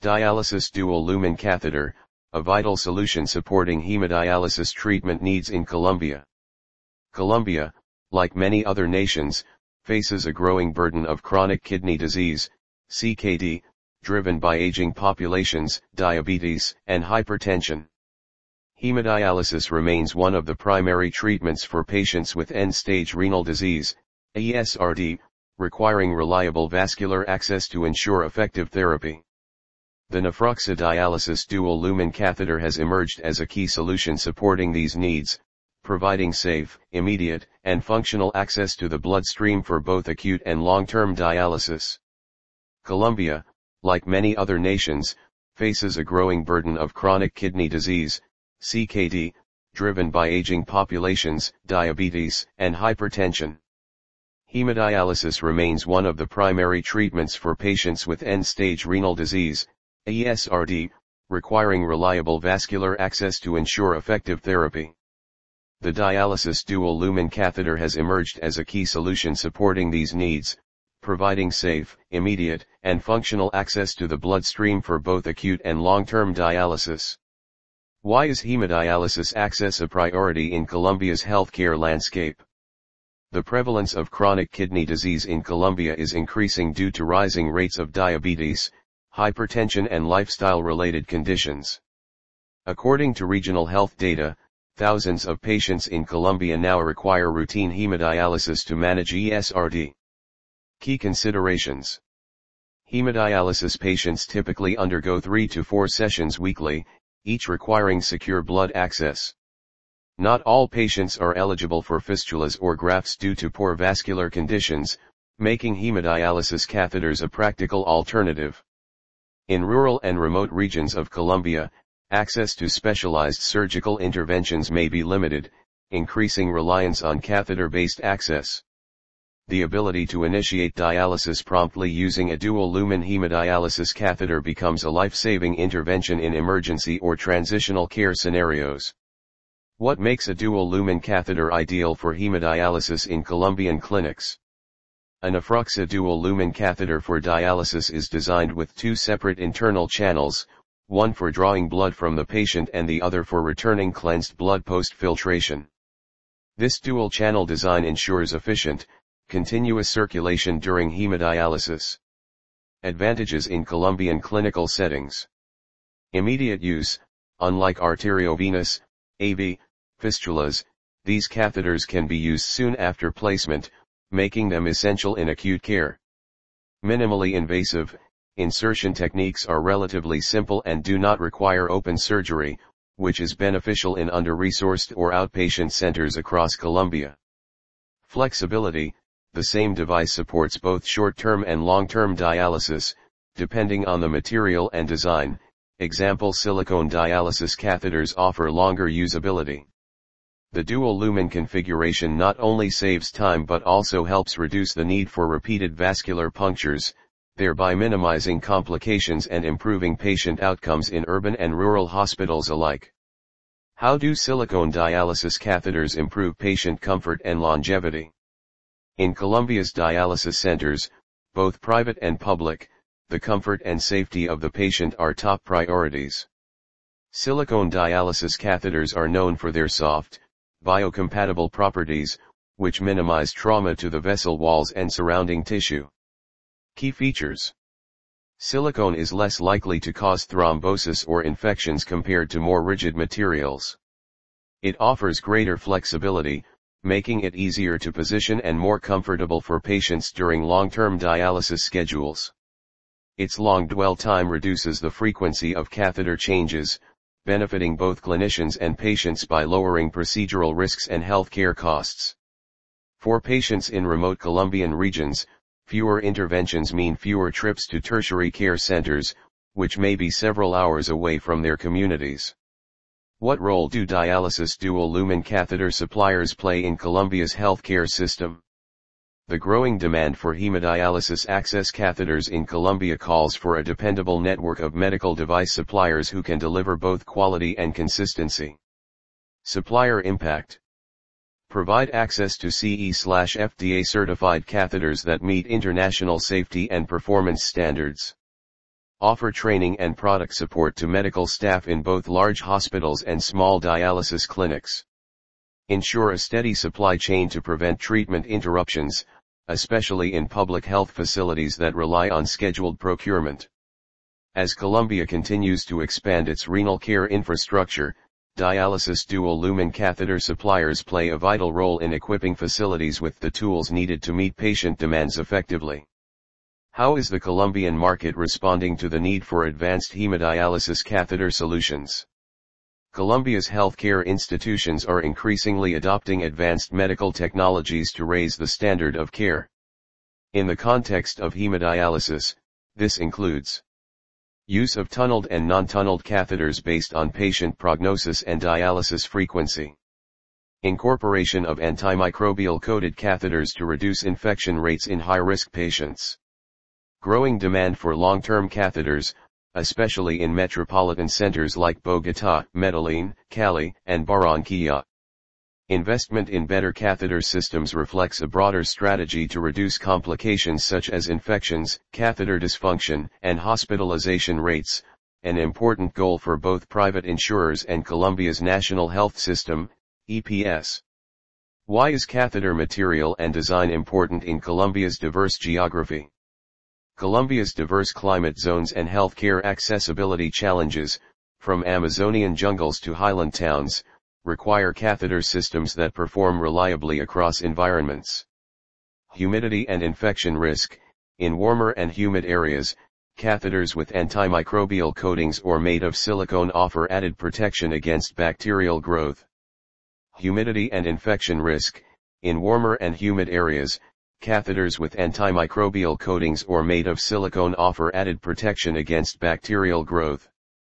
Dialysis dual lumen catheter, a vital solution supporting hemodialysis treatment needs in Colombia. Colombia, like many other nations, faces a growing burden of chronic kidney disease, CKD, driven by aging populations, diabetes, and hypertension. Hemodialysis remains one of the primary treatments for patients with end-stage renal disease, ESRD, requiring reliable vascular access to ensure effective therapy. The Nefroxa dialysis dual lumen catheter has emerged as a key solution supporting these needs, providing safe, immediate, and functional access to the bloodstream for both acute and long-term dialysis. Colombia, like many other nations, faces a growing burden of chronic kidney disease, CKD, driven by aging populations, diabetes, and hypertension. Hemodialysis remains one of the primary treatments for patients with end-stage renal disease, ESRD, requiring reliable vascular access to ensure effective therapy. The dialysis dual lumen catheter has emerged as a key solution supporting these needs, providing safe, immediate, and functional access to the bloodstream for both acute and long-term dialysis. Why is hemodialysis access a priority in Colombia's healthcare landscape? The prevalence of chronic kidney disease in Colombia is increasing due to rising rates of diabetes, hypertension and lifestyle-related conditions. According to regional health data, thousands of patients in Colombia now require routine hemodialysis to manage ESRD. Key considerations. Hemodialysis patients typically undergo 3 to 4 sessions weekly, each requiring secure blood access. Not all patients are eligible for fistulas or grafts due to poor vascular conditions, making hemodialysis catheters a practical alternative. In rural and remote regions of Colombia, access to specialized surgical interventions may be limited, increasing reliance on catheter-based access. The ability to initiate dialysis promptly using a dual lumen hemodialysis catheter becomes a life-saving intervention in emergency or transitional care scenarios. What makes a dual lumen catheter ideal for hemodialysis in Colombian clinics? A Nefroxa dual lumen catheter for dialysis is designed with 2 separate internal channels, one for drawing blood from the patient and the other for returning cleansed blood post-filtration. This dual-channel design ensures efficient, continuous circulation during hemodialysis. Advantages in Colombian clinical settings. Immediate use. Unlike arteriovenous, AV, fistulas, these catheters can be used soon after placement, making them essential in acute care. Minimally invasive, insertion techniques are relatively simple and do not require open surgery, which is beneficial in under-resourced or outpatient centers across Colombia. Flexibility, the same device supports both short-term and long-term dialysis, depending on the material and design. Example: silicone dialysis catheters offer longer usability. The dual lumen configuration not only saves time but also helps reduce the need for repeated vascular punctures, thereby minimizing complications and improving patient outcomes in urban and rural hospitals alike. How do silicone dialysis catheters improve patient comfort and longevity? In Colombia's dialysis centers, both private and public, the comfort and safety of the patient are top priorities. Silicone dialysis catheters are known for their soft, biocompatible properties, which minimize trauma to the vessel walls and surrounding tissue. Key features. Silicone is less likely to cause thrombosis or infections compared to more rigid materials. It offers greater flexibility, making it easier to position and more comfortable for patients during long-term dialysis schedules. Its long dwell time reduces the frequency of catheter changes, benefiting both clinicians and patients by lowering procedural risks and healthcare costs. For patients in remote Colombian regions, fewer interventions mean fewer trips to tertiary care centers, which may be several hours away from their communities. What role do dialysis dual lumen catheter suppliers play in Colombia's healthcare system? The growing demand for hemodialysis access catheters in Colombia calls for a dependable network of medical device suppliers who can deliver both quality and consistency. Supplier impact. Provide access to CE/FDA certified catheters that meet international safety and performance standards. Offer training and product support to medical staff in both large hospitals and small dialysis clinics. Ensure a steady supply chain to prevent treatment interruptions, especially in public health facilities that rely on scheduled procurement. As Colombia continues to expand its renal care infrastructure, dialysis dual-lumen catheter suppliers play a vital role in equipping facilities with the tools needed to meet patient demands effectively. How is the Colombian market responding to the need for advanced hemodialysis catheter solutions? Colombia's healthcare institutions are increasingly adopting advanced medical technologies to raise the standard of care. In the context of hemodialysis, this includes use of tunneled and non-tunneled catheters based on patient prognosis and dialysis frequency. Incorporation of antimicrobial-coated catheters to reduce infection rates in high-risk patients. Growing demand for long-term catheters, especially in metropolitan centers like Bogotá, Medellín, Cali, and Barranquilla. Investment in better catheter systems reflects a broader strategy to reduce complications such as infections, catheter dysfunction, and hospitalization rates, an important goal for both private insurers and Colombia's National Health System, EPS. Why is catheter material and design important in Colombia's diverse geography? Colombia's diverse climate zones and healthcare accessibility challenges, from Amazonian jungles to highland towns, require catheter systems that perform reliably across environments. Humidity and infection risk. In warmer and humid areas, catheters with antimicrobial coatings or made of silicone offer added protection against bacterial growth. Humidity and infection risk. In warmer and humid areas, catheters with antimicrobial coatings or made of silicone offer added protection against bacterial growth.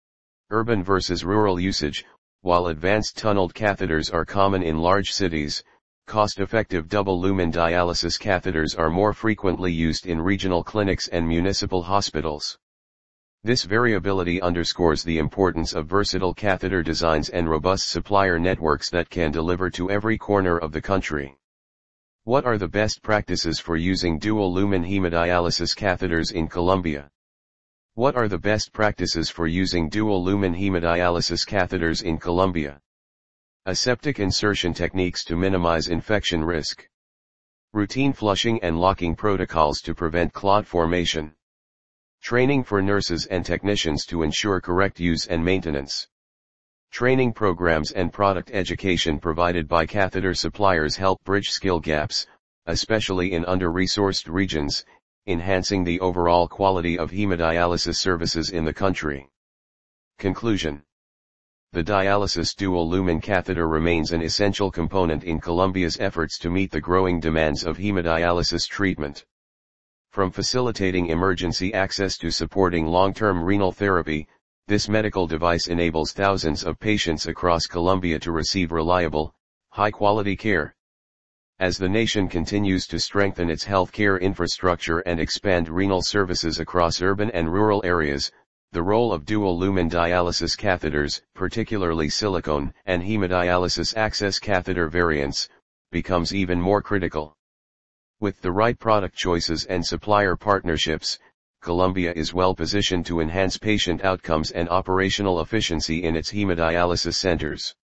Urban versus rural usage. While advanced tunneled catheters are common in large cities, cost-effective double-lumen dialysis catheters are more frequently used in regional clinics and municipal hospitals. This variability underscores the importance of versatile catheter designs and robust supplier networks that can deliver to every corner of the country. What are the best practices for using dual-lumen hemodialysis catheters in Colombia? What are the best practices for using dual-lumen hemodialysis catheters in Colombia? Aseptic insertion techniques to minimize infection risk. Routine flushing and locking protocols to prevent clot formation. Training for nurses and technicians to ensure correct use and maintenance. Training programs and product education provided by catheter suppliers help bridge skill gaps, especially in under-resourced regions, enhancing the overall quality of hemodialysis services in the country. Conclusion. The dialysis dual-lumen catheter remains an essential component in Colombia's efforts to meet the growing demands of hemodialysis treatment. From facilitating emergency access to supporting long-term renal therapy, this medical device enables thousands of patients across Colombia to receive reliable, high-quality care. As the nation continues to strengthen its healthcare infrastructure and expand renal services across urban and rural areas, the role of dual-lumen dialysis catheters, particularly silicone and hemodialysis access catheter variants, becomes even more critical. With the right product choices and supplier partnerships, Colombia is well positioned to enhance patient outcomes and operational efficiency in its hemodialysis centers.